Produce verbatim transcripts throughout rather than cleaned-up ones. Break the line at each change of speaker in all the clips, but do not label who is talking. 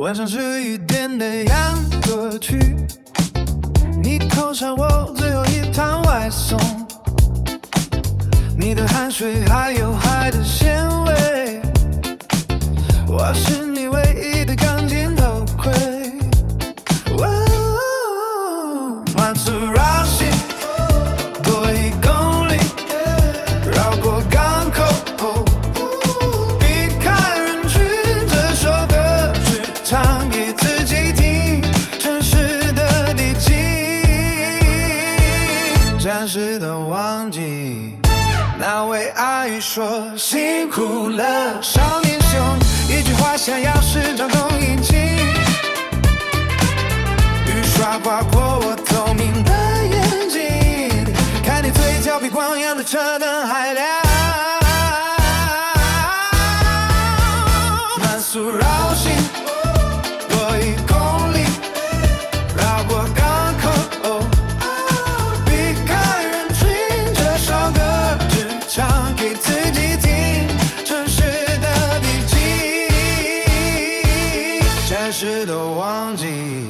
晚上十一点的洋歌曲，你扣上我最后一趟外送，你的汗水还有海的咸味，我是你唯一的钢筋头盔。慢速绕行多一公里，绕过港口，避开人群，这首歌只唱给自己听，城市的地基，暂时的忘记那为爱说辛苦了。少年兄，一句话想要是掌控引擎，雨刷划过我透明的眼睛，看你嘴角比光阳的车灯还亮。慢速绕行多一公里，绕过港口，避开人群，这首歌只唱给自己听，城市的地基，暂时的忘记。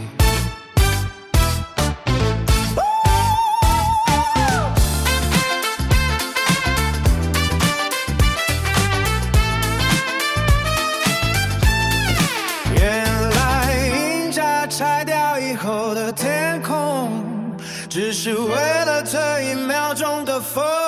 拆掉以后的天空，只是为了这一秒钟的风。